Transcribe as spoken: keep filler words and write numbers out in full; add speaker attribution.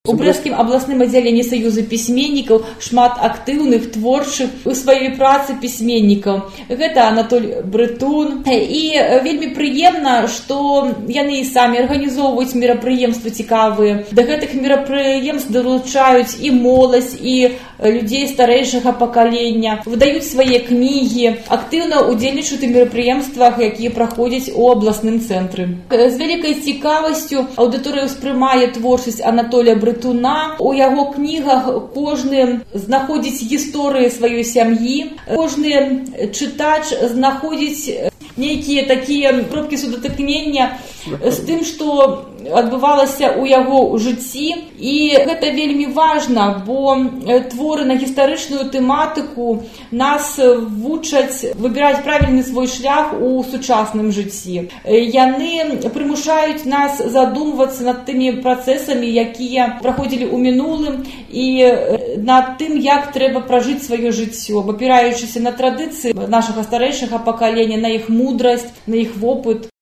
Speaker 1: У брэсцкім абласным аддзяленні саюза пісьменнікаў шмат актыўных, творчых у сваёй працы пісьменнікаў. Гэта Анатоль Брытун. І вельмі прыемна, што яны і самі арганізоўваюць мерапрыемствы цікавыя. Да гэтых мерапрыемств далучаюць і моладзь, і людзей старэйшага пакалення, выдаюць свае кнігі, актыўна ўдзельнічаюць у мерапрыемствах, якія праходзяць у абласным цэнтры. З вялікай цікавасцю аўдыторыя ўспрымае творчасць Анатолія Брытуна. У яго кнігах кожны знаходзіць гісторыі сваёй сям'і, кожны чытач знаходзіць нейкія такія кропкі сутыкнення з тым, што адбывалася ў яго ў жыцці. І гэта вельмі важна, бо творы на гістарычную тэматыку нас вучаць выбіраць правільны свой шлях у сучасным жыцці. Яны прымушаюць нас задумвацца над тымі працэсамі, якія праходзілі ў мінулым, і над тым, як трэба пражыць сваё жыццё, абапіраючыся на традыцыі нашага старэйшага пакалення, на іх мудрасць, на іх вопыт.